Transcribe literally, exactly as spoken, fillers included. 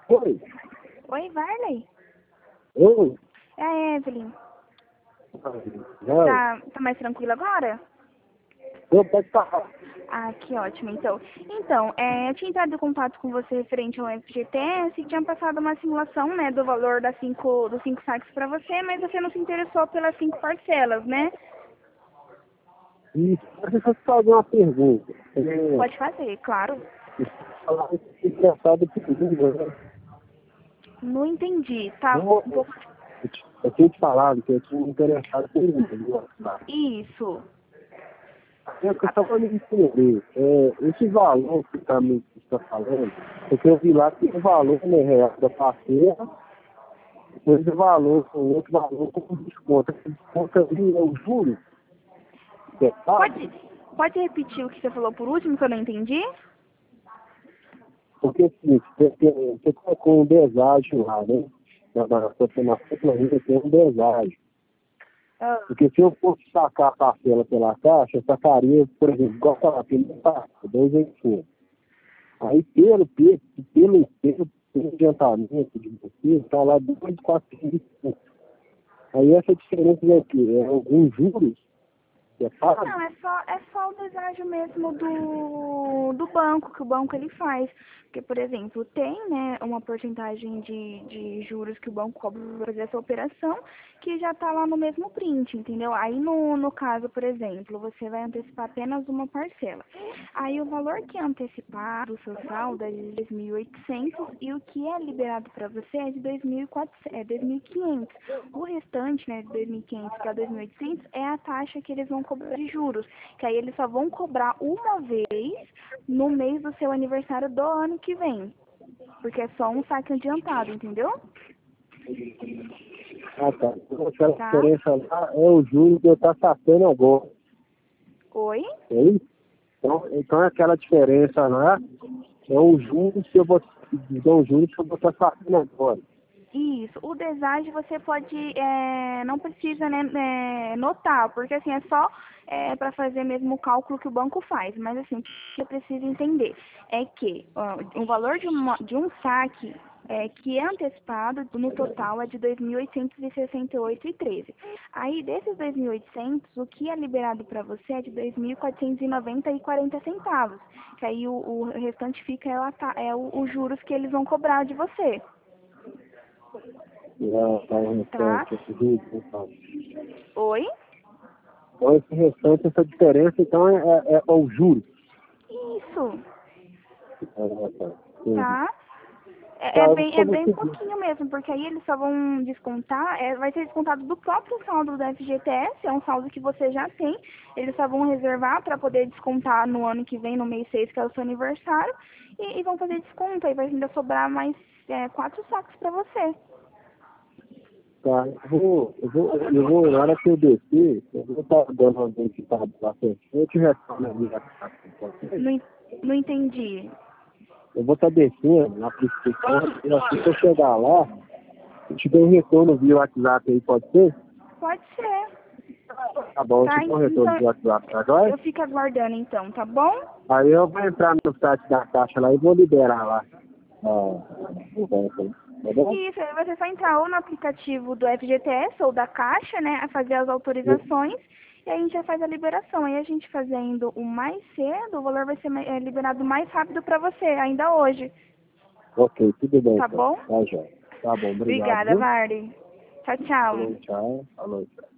Oi, Oi, Varley? oi. É a Evelyn. Vai, Tá, tá mais tranquilo agora? eu pode falar. Ah, que ótimo, então. Então, é, eu tinha entrado em contato com você referente ao F G T S e tinha passado uma simulação, né, do valor das cinco, dos cinco saques para você, mas você não se interessou pelas cinco parcelas, né? E deixa eu te fazer uma pergunta. É, Pode fazer, claro. falar que engraçado que né? Não entendi, tá Não, um pouco... eu te- eu tinha te falado que eu tinha me interessado por isso. Né? Isso. É que eu só para me entender, é, esse valor que está me que está falando, porque eu vi lá que o valor né, real da parceira, depois o valor, o outro valor com desconto. Esse desconto ali é o juro, que é pago. Pode, pode repetir o que você falou por último, que eu não entendi? Porque assim, você, tem- você colocou um deságio lá, né? Na, na, na sua planilha tem um deságio. Ah, Porque se eu fosse sacar a parcela pela caixa, eu sacaria, por exemplo, igual falar, pelo taxa, dois vinte e cinco. Aí pelo, pelo, pelo, pelo, pelo adiantamento de você, está lá dois mil quatrocentos e cinco. Aí essa diferença é o quê? É alguns juros que é pago? Não, é só, é só o deságio mesmo do, do banco, que o banco ele faz. Porque, por exemplo, tem, né, uma porcentagem de, de juros que o banco cobra para fazer essa operação, que já está lá no mesmo print, entendeu? Aí, no, no caso, por exemplo, você vai antecipar apenas uma parcela. Aí, o valor que é antecipado, o seu saldo, é de dois mil e oitocentos e o que é liberado para você é de dois mil e quatrocentos, é dois mil e quinhentos. O restante, né, de dois mil e quinhentos para dois mil e oitocentos é a taxa que eles vão cobrar de juros, que aí eles só vão cobrar uma vez no mês do seu aniversário do ano que vem, porque é só um saque adiantado, entendeu? Ah, tá. Então, aquela Tá? diferença lá é o juro que eu estou sacando agora. Oi? É isso? Então, então aquela diferença lá é o juros que eu vou, então, o juros que eu vou estar sacando agora. Isso. O deságio você pode, é, não precisa né, é, notar, porque assim é só é, para fazer mesmo o cálculo que o banco faz. Mas assim, o que você precisa entender é que ó, o valor de, uma, de um saque é, que é antecipado no total é de dois mil oitocentos e sessenta e oito vírgula treze. Aí desses dois mil e oitocentos, o que é liberado para você é de dois mil quatrocentos e noventa e quarenta centavos. Que aí o, o restante fica é, o, é o, os juros que eles vão cobrar de você. Já tá o Tá? restante, esse juros, então. Oi? Então, esse restante, essa diferença, então, é, é, é o juros. Isso, Ah, tá. Entendi. tá? É, Tá, é eu vou bem, é fazer o bem seguinte. pouquinho mesmo, porque aí eles só vão descontar, é, vai ser descontado do próprio saldo da F G T S, é um saldo que você já tem, eles só vão reservar para poder descontar no ano que vem, no mês seis, que é o seu aniversário, e, e vão fazer desconto, aí vai ainda sobrar mais é, quatro sacos para você. Tá, eu vou, eu vou, eu vou, na hora que eu descer, eu vou estar dando uma identificada lá frente. Eu te retorno ali na casa, pode ser? Não, en- não entendi. Eu vou estar descendo na prescrição, e assim que eu chegar lá, eu te dou um retorno via WhatsApp aí, pode ser? Pode ser, Tá bom, eu te tá? dou um retorno Então via WhatsApp, tá joia? eu fico aguardando então, tá bom? Aí eu vou entrar no site da Caixa lá e vou liberar lá. Ah, tá bom? Isso, aí você só entrar ou no aplicativo do F G T S ou da Caixa, né, a fazer as autorizações e aí a gente já faz a liberação. Aí a gente fazendo o mais cedo, o valor vai ser ma- é, liberado mais rápido para você, ainda hoje, Ok, tudo bem tá então. bom? Tá, joia. Tá bom, obrigado, Obrigada, viu? Mari. Tchau, tchau. Falou, tchau. Falou, tchau.